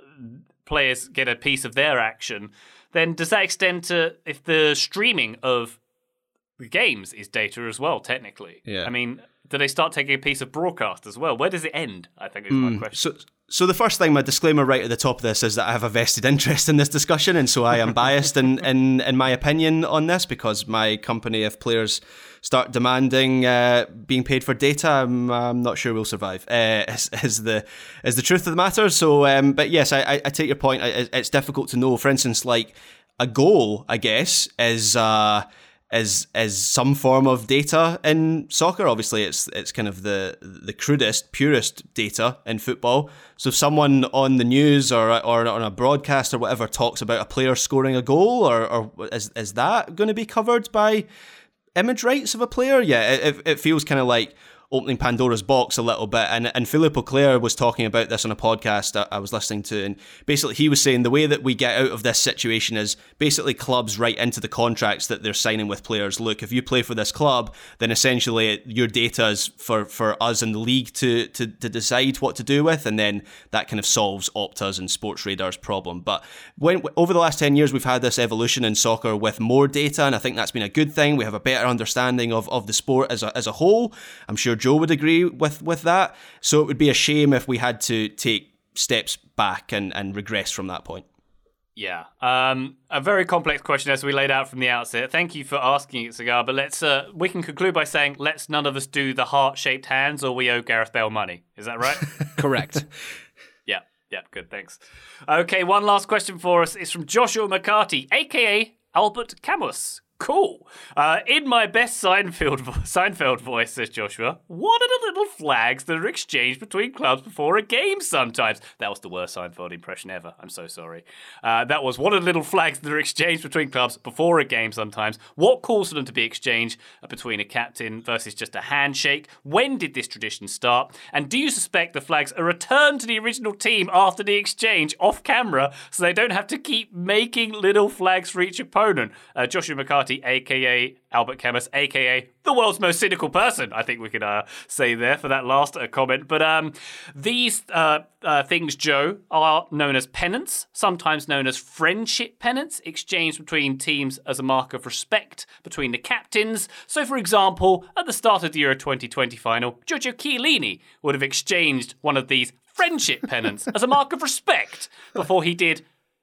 players get a piece of their action, then does that extend to if the streaming of the games is data as well? Technically, yeah. I mean, do they start taking a piece of broadcast as well? Where does it end? I think is mm. my question. So, so the first thing, my disclaimer right at the top of this is that I have a vested interest in this discussion, and so I am biased in, in, in my opinion on this, because my company, if players start demanding uh, being paid for data, I'm, I'm not sure we'll survive, uh, is, is, the, is the truth of the matter. So, um, but yes, I, I take your point. It's difficult to know. For instance, like a goal, I guess, is... Uh, is is some form of data in soccer. Obviously, it's it's kind of the the crudest, purest data in football. So if someone on the news or or on a broadcast or whatever talks about a player scoring a goal, or, or is is that going to be covered by image rights of a player? Yeah, it, it feels kind of like opening Pandora's box a little bit. And and Philippe Auclair was talking about this on a podcast that I was listening to, and basically he was saying the way that we get out of this situation is basically clubs write into the contracts that they're signing with players, look, if you play for this club, then essentially your data is for, for us in the league to, to, to decide what to do with, and then that kind of solves Opta's and Sports Radar's problem. But when over the last ten years, we've had this evolution in soccer with more data, and I think that's been a good thing. We have a better understanding of, of the sport as a, as a whole. I'm sure Joe would agree with, with that. So it would be a shame if we had to take steps back and, and regress from that point. Yeah. Um, a very complex question, as we laid out from the outset. Thank you for asking it, Cigar. But let's uh, we can conclude by saying, let's none of us do the heart-shaped hands, or we owe Gareth Bale money. Is that right? Correct. Yeah. Yeah, good, thanks. Okay, one last question for us. It's from Joshua McCarty, a k a. Albert Camus. Cool. Uh, in my best Seinfeld, Seinfeld voice, says Joshua, what are the little flags that are exchanged between clubs before a game sometimes? That was the worst Seinfeld impression ever. I'm so sorry. Uh, that was, what are the little flags that are exchanged between clubs before a game sometimes? What calls for them to be exchanged between a captain versus just a handshake? When did this tradition start? And do you suspect the flags are returned to the original team after the exchange off camera so they don't have to keep making little flags for each opponent? Uh, Joshua McCarthy, a k a. Albert Camus, a k a the world's most cynical person, I think we could uh, say there for that last uh, comment. But um, these uh, uh, things, Joe, are known as pennants, sometimes known as friendship pennants, exchanged between teams as a mark of respect between the captains. So, for example, at the start of the Euro twenty twenty final, Giorgio Chiellini would have exchanged one of these friendship pennants as a mark of respect before he did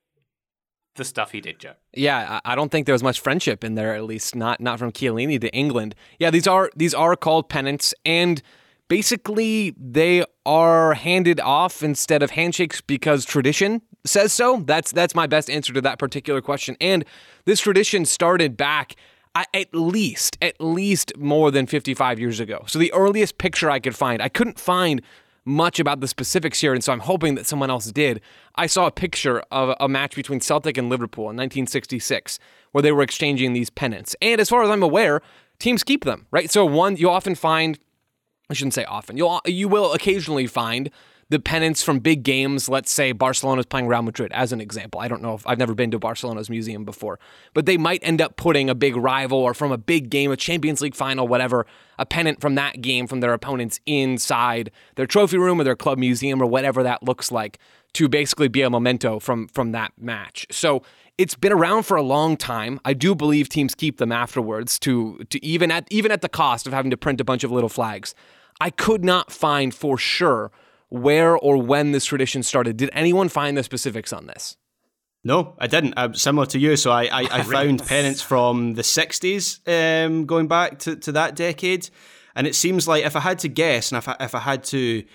the stuff he did, Joe. Yeah, I don't think there was much friendship in there, at least not not from Chiellini to England. Yeah, these are these are called pennants, and basically they are handed off instead of handshakes because tradition says so. That's that's my best answer to that particular question. And this tradition started back at least at least more than fifty-five years ago. So the earliest picture I could find, I couldn't find much about the specifics here, and so I'm hoping that someone else did. I saw a picture of a match between Celtic and Liverpool in nineteen sixty-six where they were exchanging these pennants. And as far as I'm aware, teams keep them, right? So one, you often find, I shouldn't say often, you'll, you will occasionally find the pennants from big games. Let's say Barcelona's playing Real Madrid, as an example. I don't know if I've never been to Barcelona's museum before, but they might end up putting a big rival or from a big game, a Champions League final, whatever, a pennant from that game from their opponents inside their trophy room or their club museum or whatever that looks like, to basically be a memento from, from that match. So it's been around for a long time. I do believe teams keep them afterwards, to to even at even at the cost of having to print a bunch of little flags. I could not find for sure where or when this tradition started. Did anyone find the specifics on this? No, I didn't. I'm similar to you. So I, I, I found pennants from the sixties, um, going back to, to that decade. And it seems like if I had to guess, and if I, if I had to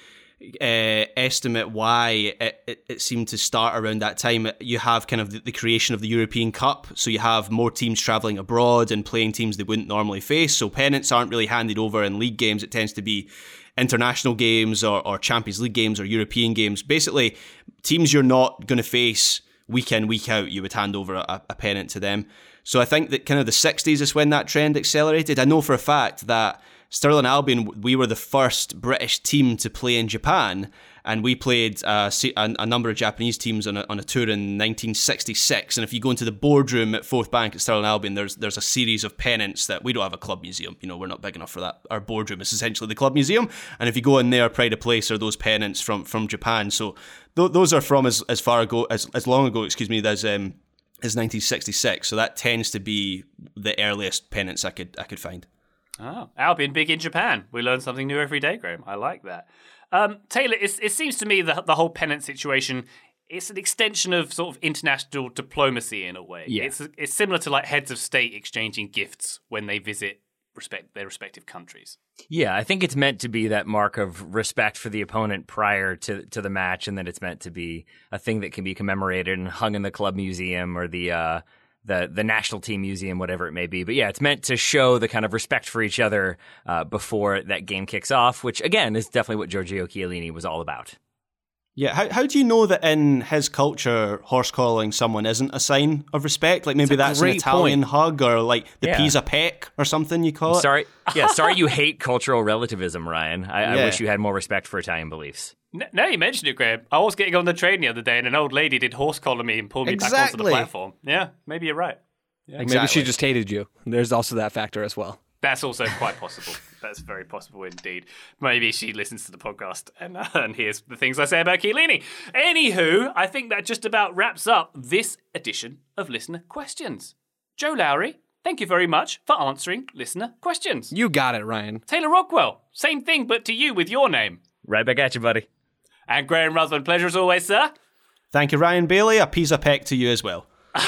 uh, estimate why it, it, it seemed to start around that time, you have kind of the, the creation of the European Cup. So you have more teams travelling abroad and playing teams they wouldn't normally face. So pennants aren't really handed over in league games. It tends to be international games or, or Champions League games or European games. Basically, teams you're not going to face week in, week out, you would hand over a, a pennant to them. So I think that kind of the sixties is when that trend accelerated. I know for a fact that Stirling Albion, we were the first British team to play in Japan, and we played uh, a, a number of Japanese teams on a, on a tour in nineteen sixty-six. And if you go into the boardroom at Forth Bank at Stirling Albion, there's there's a series of pennants that we don't have a club museum. You know, we're not big enough for that. Our boardroom is essentially the club museum. And if you go in there, pride of place are those pennants from from Japan. So th- those are from as as far ago as as long ago, excuse me, as um as nineteen sixty-six. So that tends to be the earliest pennants I could I could find. Oh, Albion big in Japan. We learn something new every day, Graham. I like that. Um, Taylor, it, it seems to me that the whole pennant situation, it's an extension of sort of international diplomacy in a way. Yeah. It's it's similar to like heads of state exchanging gifts when they visit respect their respective countries. Yeah, I think it's meant to be that mark of respect for the opponent prior to, to the match, and that it's meant to be a thing that can be commemorated and hung in the club museum or the uh, the the national team museum, whatever it may be. But yeah, it's meant to show the kind of respect for each other uh, before that game kicks off, which again is definitely what Giorgio Chiellini was all about. Yeah, how how do you know that in his culture, horse collaring someone isn't a sign of respect? Like maybe that's an great Italian point. hug, or like the Yeah. Pisa peck or something you call it. Sorry, yeah, sorry you hate cultural relativism, Ryan. I, I Yeah. wish you had more respect for Italian beliefs. N- Now you mention it, Graham. I was getting on the train the other day and an old lady did horse collar me and pull me back onto the Exactly. platform. Yeah, maybe you're right. Like maybe she just hated you. There's also that factor as well. That's also quite possible. That's very possible indeed. Maybe she listens to the podcast and, uh, and hears the things I say about Chiellini. Anywho, I think that just about wraps up this edition of Listener Questions. Joe Lowry, thank you very much for answering listener questions. You got it, Ryan. Taylor Rockwell, same thing but to you with your name. Right back at you, buddy. And Graham Ruthven, pleasure as always, sir. Thank you, Ryan Bailey. A Pisa peck to you as well.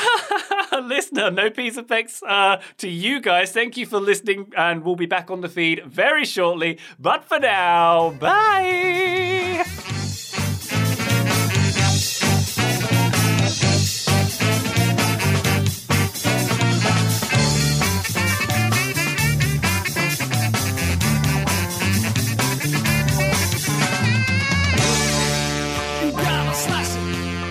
Listener, no peace effects uh, to you guys. Thank you for listening, and we'll be back on the feed very shortly. But for now, bye! You gotta slice it.